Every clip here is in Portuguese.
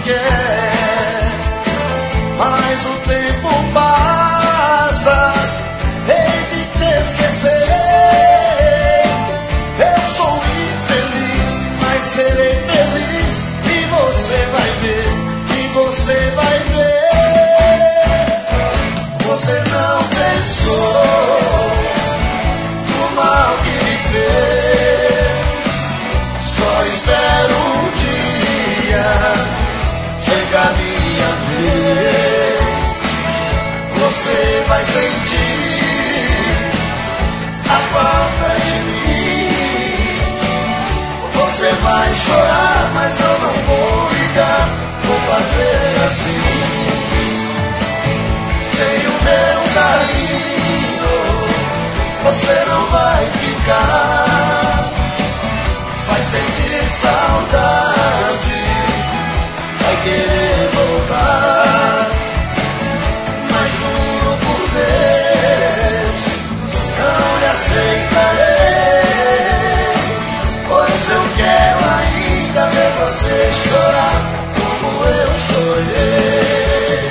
quer, mas o tempo passa, hei de te esquecer. Eu sou infeliz, mas serei feliz, e você vai ver, e você vai ver. Você não pensou no mal que me fez, só espero um dia chegar minha vez. Você vai sentir a falta de mim, você vai chorar, mas eu não vou ligar, vou fazer assim. Sem o meu carinho você não vai ficar, vai sentir saudade, vai querer voltar, mas juro por Deus, não lhe aceitarei, pois eu quero ainda ver você chorar como eu chorei.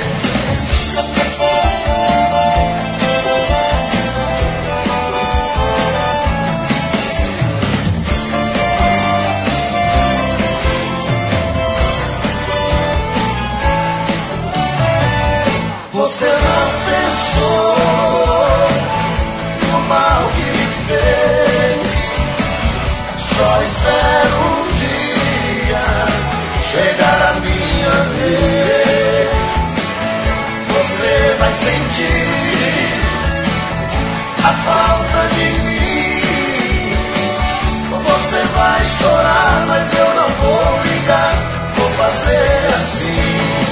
Você não pensou no mal que me fez, só espero um dia chegar a minha vez. Você vai sentir a falta de mim, você vai chorar, mas eu não vou ligar, vou fazer assim.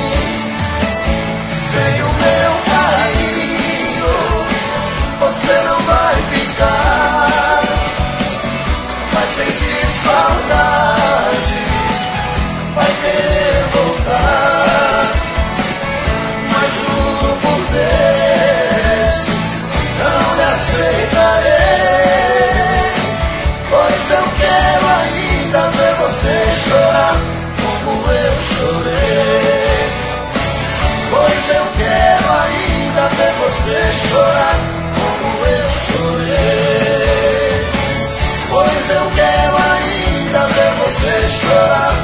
Sem o meu carinho você não vai ficar, vai sentir saudade, vai querer voltar, mas juro por Deus, não lhe aceitarei, pois eu quero ainda ver você chorar como eu chorei. Pois eu quero ainda ver você chorar como eu chorei. Pois eu quero ainda ver você chorar